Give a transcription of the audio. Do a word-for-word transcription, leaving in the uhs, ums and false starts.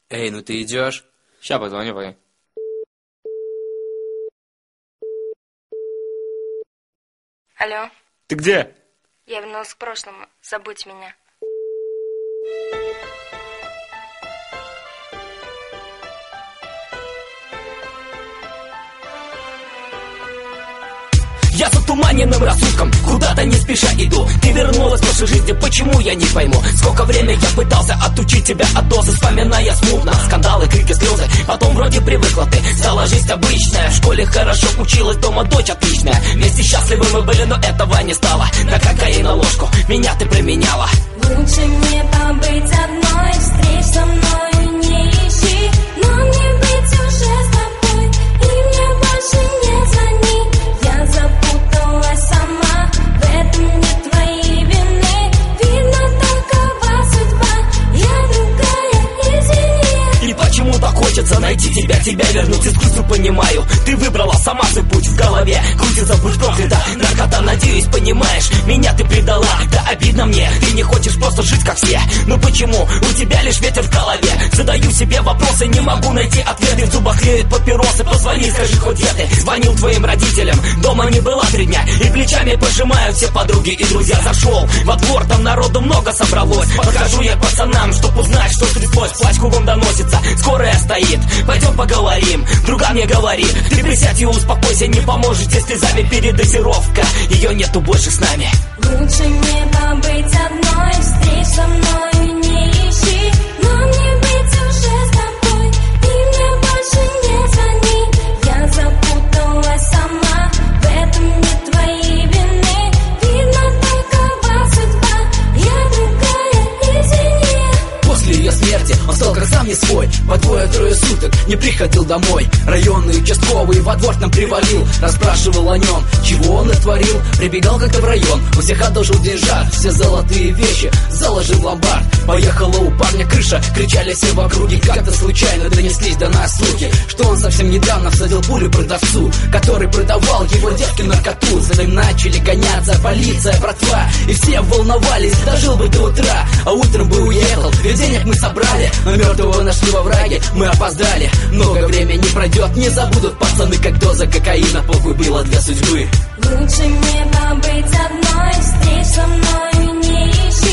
Эй, ну ты идешь? Ща позвоню, погоди. Алло. Ты где? Я вернулась к прошлому. Забудь меня. Я затуманенным рассудком куда-то не спеша иду. Ты вернулась в прошлой жизни, почему я не пойму? Сколько времени я пытался отучить тебя от дозы, вспоминая смутно скандалы, крики, слезы. Потом вроде привыкла ты, стала жизнь обычная. В школе хорошо училась, дома дочь отличная. Вместе счастливы мы были, но этого не стало. На кокаин на ложку меня ты применяла. Лучше мне побыть одной, встреч со мной не ищи. Но мне быть уже с тобой, и мне больше не звони. Я запуталась сама, в этом нет твоей вины. Видно, такова судьба, я другая, извини. И почему так хочется найти тебя, тебя вернуть искусству, понимаю. Ты выбрала сама свой путь, в голове крутится, будь проклята. Наркота, надеюсь, понимаешь, меня ты предала. Да обидно мне, ты не хочешь просто жить как все. Но почему у тебя лишь ветер в голове? Задаю себе вопросы, не могу найти ответы. В зубах тлеют папиросы, позвони, скажи хоть где ты. Звонил твоим родителям, дома не была три дня. И плечами пожимают все подруги и друзья. Зашел во двор, там народу много собралось. Подхожу я к пацанам, чтоб узнать, что стряслось. Плач кругом доносится, скорая стоит. Пойдем поговорим, друган мне говорит. Ты присядь и успокойся, не поможет, если слезами передозировка. Ее нету больше с нами. Лучше мне побыть одной, встреч со мной не ищи. Но мне быть уже с тобой, и мне больше не звони. Я запуталась сама, в этом нет твоей вины. Видно, такова судьба, я другая, извини. После ее смерти он стал как сам не свой. По двое-трое суток не приходил домой. Районный участковый во двор нам привалил, расспрашивал о нем, чего он натворил. Прибегал как-то в район, у всех одолжил деньжат. Все золотые вещи заложил в ломбард. Поехала у парня крыша, кричали все в округе. Как-то случайно донеслись до нас слухи, что он совсем недавно всадил пулю продавцу, который продавал его детке наркоту. За ним начали гоняться полиция, братва, и все волновались, дожил бы до утра, а утром бы уехал. Ведь денег мы собрали, но мертвого нашли во враге. Мы опоздали, много времени пройдет, не забудут пацаны, как доза кокаина погубила для судьбы. Лучше мне побыть одной, встреч со мной не ищи.